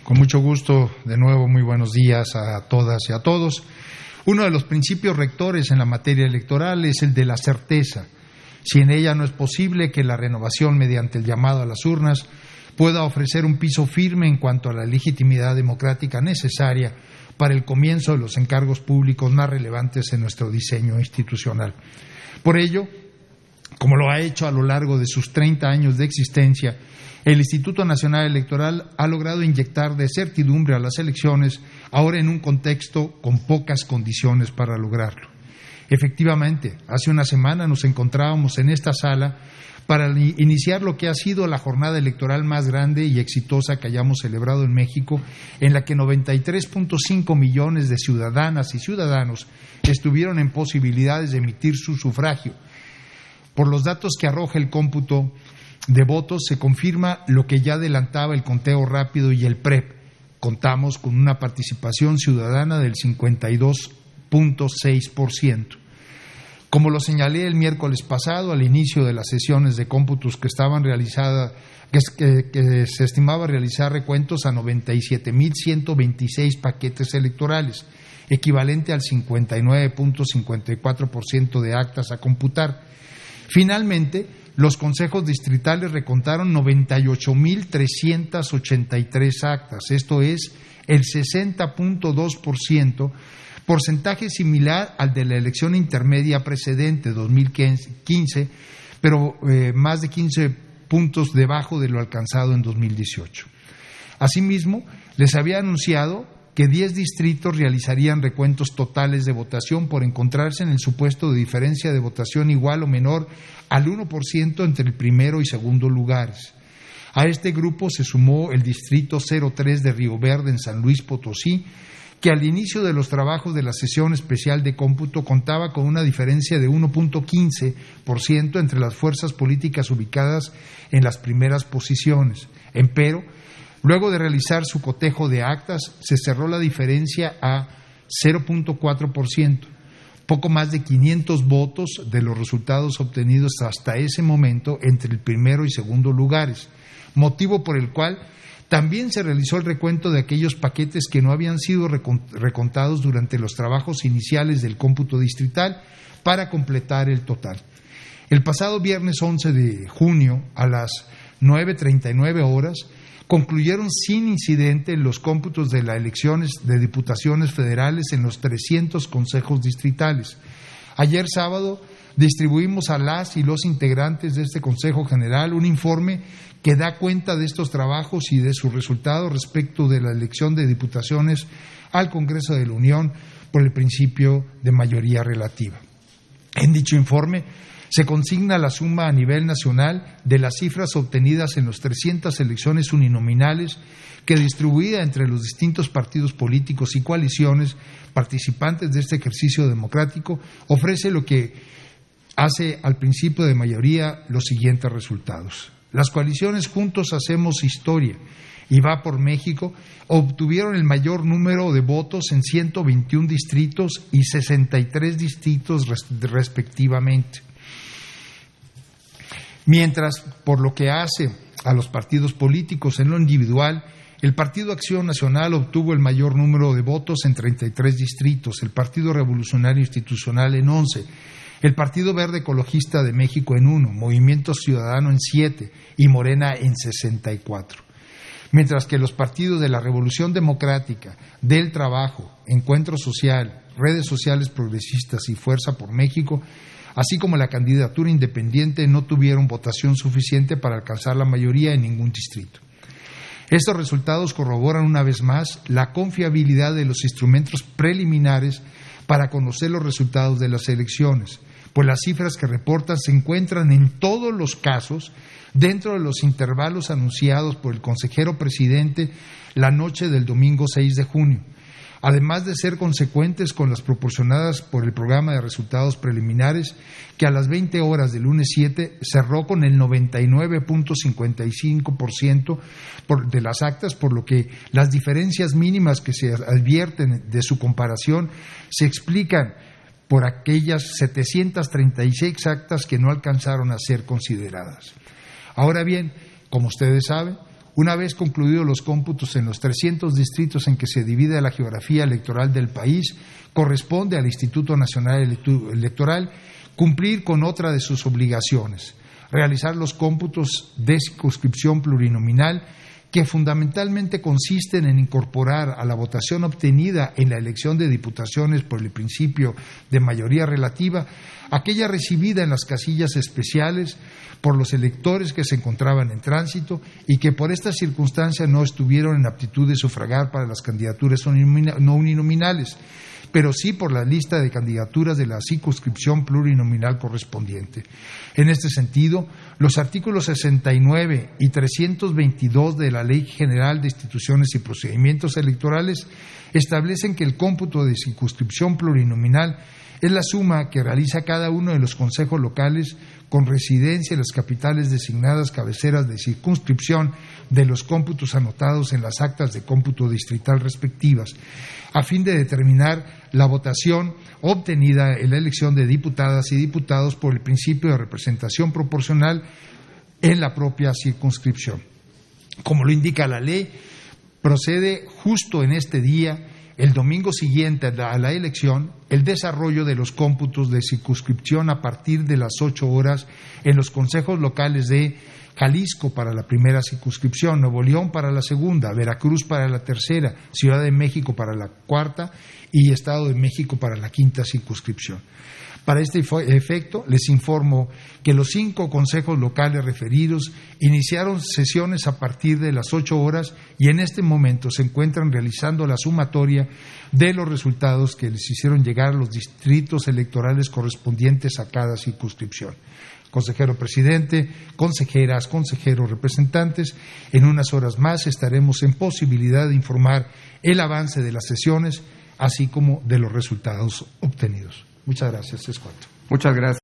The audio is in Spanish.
Con mucho gusto, de nuevo, muy buenos días a todas y a todos. Uno de los principios rectores en la materia electoral es el de la certeza. Si en ella no es posible que la renovación mediante el llamado a las urnas pueda ofrecer un piso firme en cuanto a la legitimidad democrática necesaria para el comienzo de los encargos públicos más relevantes en nuestro diseño institucional. Por ello, como lo ha hecho a lo largo de sus 30 años de existencia, el Instituto Nacional Electoral ha logrado inyectar de certidumbre a las elecciones, ahora en un contexto con pocas condiciones para lograrlo. Efectivamente, hace una semana nos encontrábamos en esta sala para iniciar lo que ha sido la jornada electoral más grande y exitosa que hayamos celebrado en México, en la que 93.5 millones de ciudadanas y ciudadanos estuvieron en posibilidades de emitir su sufragio. Por los datos que arroja el cómputo de votos se confirma lo que ya adelantaba el conteo rápido y el PREP. Contamos con una participación ciudadana del 52.6%. Como lo señalé el miércoles pasado al inicio de las sesiones de cómputos que estaban realizadas, que se estimaba realizar recuentos a 97.126 paquetes electorales, equivalente al 59.54% de actas a computar. Finalmente, los consejos distritales recontaron 98.383 actas, esto es el 60.2%, porcentaje similar al de la elección intermedia precedente 2015, pero más de 15 puntos debajo de lo alcanzado en 2018. Asimismo, les había anunciado que 10 distritos realizarían recuentos totales de votación por encontrarse en el supuesto de diferencia de votación igual o menor al 1% entre el primero y segundo lugares. A este grupo se sumó el distrito 03 de Río Verde en San Luis Potosí, que al inicio de los trabajos de la sesión especial de cómputo contaba con una diferencia de 1.15% entre las fuerzas políticas ubicadas en las primeras posiciones. Empero, luego de realizar su cotejo de actas, se cerró la diferencia a 0.4%, poco más de 500 votos de los resultados obtenidos hasta ese momento entre el primero y segundo lugares, motivo por el cual también se realizó el recuento de aquellos paquetes que no habían sido recontados durante los trabajos iniciales del cómputo distrital para completar el total. El pasado viernes 11 de junio, a las 9:39 horas, concluyeron sin incidente los cómputos de las elecciones de diputaciones federales en los 300 consejos distritales. Ayer sábado distribuimos a las y los integrantes de este Consejo General un informe que da cuenta de estos trabajos y de sus resultados respecto de la elección de diputaciones al Congreso de la Unión por el principio de mayoría relativa. En dicho informe se consigna la suma a nivel nacional de las cifras obtenidas en las 300 elecciones uninominales que, distribuida entre los distintos partidos políticos y coaliciones participantes de este ejercicio democrático, ofrece lo que hace al principio de mayoría los siguientes resultados. Las coaliciones Juntos Hacemos Historia y Va por México obtuvieron el mayor número de votos en 121 distritos y 63 distritos respectivamente. Mientras, por lo que hace a los partidos políticos en lo individual, el Partido Acción Nacional obtuvo el mayor número de votos en 33 distritos, el Partido Revolucionario Institucional en 11, el Partido Verde Ecologista de México en 1, Movimiento Ciudadano en 7 y Morena en 64. Mientras que los partidos de la Revolución Democrática, del Trabajo, Encuentro Social, Redes Sociales Progresistas y Fuerza por México, así como la candidatura independiente, no tuvieron votación suficiente para alcanzar la mayoría en ningún distrito. Estos resultados corroboran una vez más la confiabilidad de los instrumentos preliminares para conocer los resultados de las elecciones, pues las cifras que reportan se encuentran en todos los casos dentro de los intervalos anunciados por el consejero presidente la noche del domingo 6 de junio, además de ser consecuentes con las proporcionadas por el programa de resultados preliminares, que a las 20 horas del lunes 7 cerró con el 99.55% de las actas, por lo que las diferencias mínimas que se advierten de su comparación se explican por aquellas 736 actas que no alcanzaron a ser consideradas. Ahora bien, como ustedes saben, Una vez concluidos los cómputos en los 300 distritos en que se divide la geografía electoral del país, corresponde al Instituto Nacional Electoral cumplir con otra de sus obligaciones, realizar los cómputos de circunscripción plurinominal, que fundamentalmente consisten en incorporar a la votación obtenida en la elección de diputaciones por el principio de mayoría relativa aquella recibida en las casillas especiales por los electores que se encontraban en tránsito y que por esta circunstancia no estuvieron en aptitud de sufragar para las candidaturas no uninominales, pero sí por la lista de candidaturas de la circunscripción plurinominal correspondiente. En este sentido, los artículos 69 y 322 de la Ley General de Instituciones y Procedimientos Electorales establecen que el cómputo de circunscripción plurinominal es la suma que realiza cada uno de los consejos locales con residencia en las capitales designadas cabeceras de circunscripción de los cómputos anotados en las actas de cómputo distrital respectivas, a fin de determinar la votación obtenida en la elección de diputadas y diputados por el principio de representación proporcional en la propia circunscripción. Como lo indica la ley, procede justo en este día, el domingo siguiente a la elección, el desarrollo de los cómputos de circunscripción a partir de las 8 horas en los consejos locales de Jalisco para la primera circunscripción, Nuevo León para la segunda, Veracruz para la tercera, Ciudad de México para la cuarta y Estado de México para la quinta circunscripción. Para este efecto, les informo que los 5 consejos locales referidos iniciaron sesiones a partir de las 8 horas y en este momento se encuentran realizando la sumatoria de los resultados que les hicieron llegar a los distritos electorales correspondientes a cada circunscripción. Consejero presidente, consejeras, consejeros, representantes, en unas horas más estaremos en posibilidad de informar el avance de las sesiones, así como de los resultados obtenidos. Muchas gracias, es cuanto. Muchas gracias.